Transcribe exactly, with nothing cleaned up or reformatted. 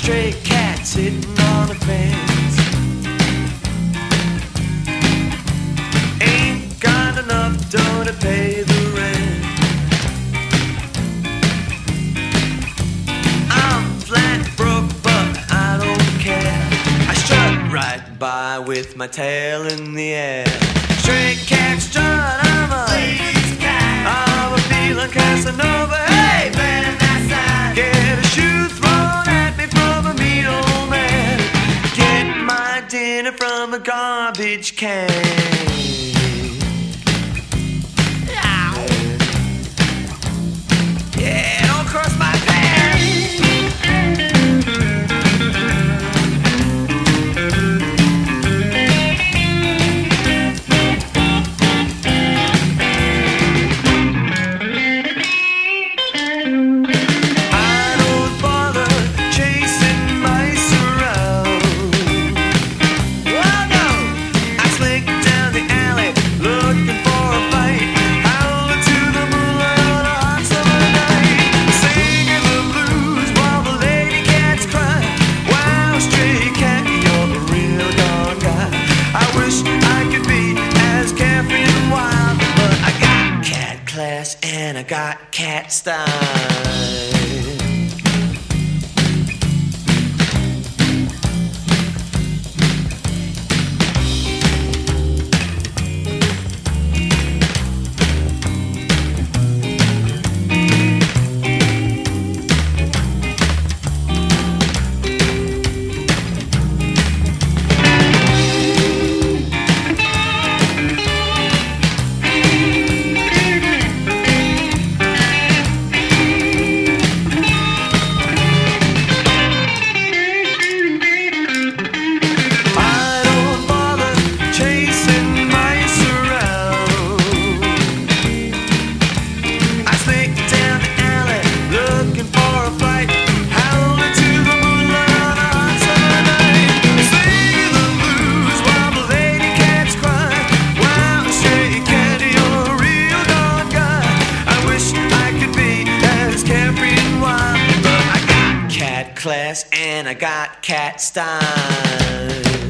stray cat sitting on a fence. Ain't got enough dough to pay the rent. I'm flat broke, but I don't care. I strut right by with my tail in the air. Stray cat strut, I'm a lady's cat. I'm a feeling Casanova. Hey, man, that's that. Get a shoe thrown at me from a mean old man. Get my dinner from a garbage can. Yeah, don't cross my path. I don't bother chasing mice around. Oh no, I slink down the alley looking for a fight, howling to the moonlight on a hot summer night, singing the blues while the lady cats cry. Wow, stray cat, you're a real dog guy. I wish I could be as carefree and wild, but I got cat class and I got cat style. I don't bother chasing mice around. I slink down the alley looking for a fight, howling to the moonlight on a hot summer night, singing the blues while the lady cats cry. Wow, stray cat, you're a real dog guy. I wish I could be as carefree and wild, but I got cat class and I got cat style.